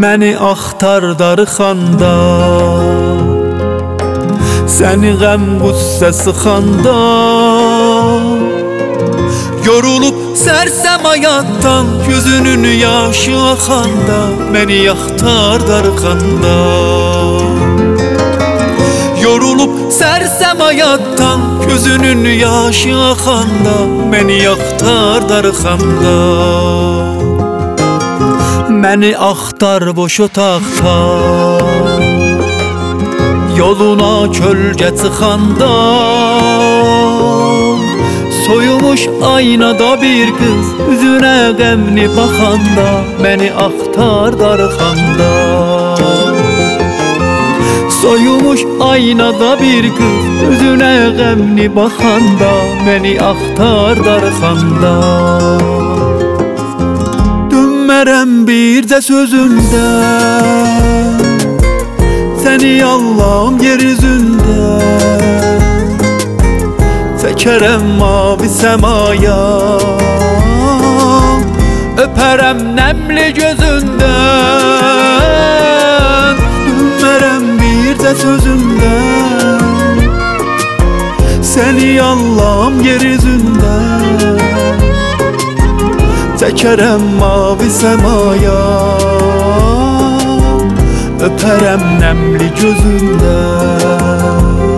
Məni axtar darıxanda, səni qəm qüssə sıxanda, yorulub sərsəm həyatdan, gözünün yaşı axanda, məni axtar darıxanda. Yorulub sərsəm həyatdan, gözünün yaşı axanda, məni axtar darıxanda. Məni axtar boş otaqda, yoluna kölgə çıxanda, soyumuş aynada bir qız üzünə qəmli baxanda, məni axtar darıxanda. Soyumuş aynada bir qız üzünə qəmli baxanda, məni axtar darıxanda. Dönmərəm bir də sözündə, səni Allahım yer üzündə, çəkərəm mavi səmaya, öpərəm nəmli gözündən. Dönmərəm bir də sözündən, səni Allahım yer üzündə, çəkərəm mavi səmaya, öpərəm nəmli gözündən.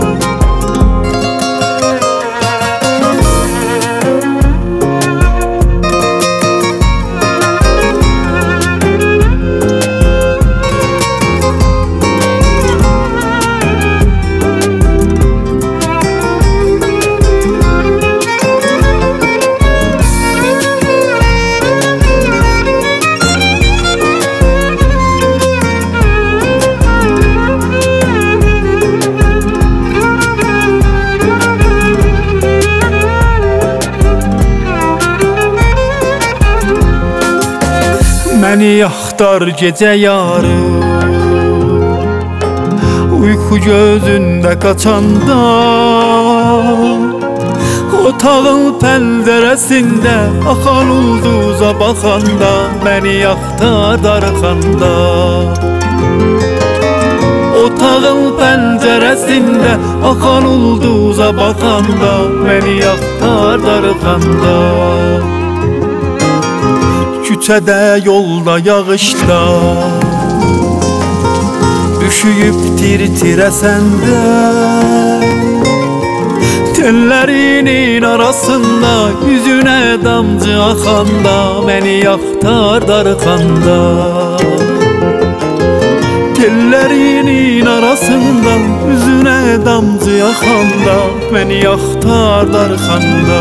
Məni axtar gecə yarı, uyku gözündə qaçanda, otağın pəncərəsində axan ulduza baxanda, məni axtar darıxanda. Otağın pəncərəsində axan ulduza baxanda, məni axtar darıxanda. Küçədə, yolda, yağışda, üşüyüb tir-tirəsəndə, tellərinin arasında yüzünə damcı axanda, məni axtar darıxanda. Tellərinin arasında yüzünə damcı axanda, məni axtar darıxanda.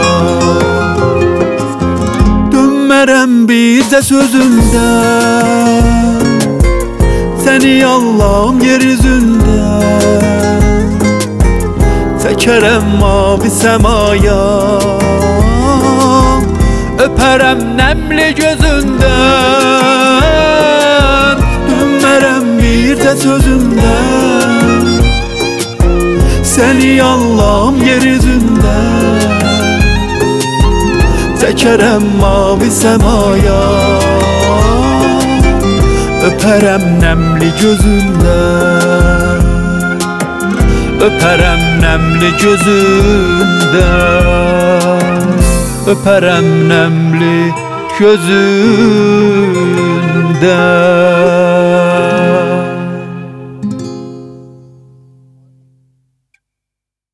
Dönmərəm bir də sözündə, səni Allahım yer üzündə, çəkərəm mavi səmaya, öpərəm nəmli gözündən. Dönmərəm bir də sözündən, səni Allahım yer üzündə, çəkərəm mavi səmaya, öpərəm nəmli gözündən. Öpərəm nəmli gözündən, öpərəm nəmli gözündən.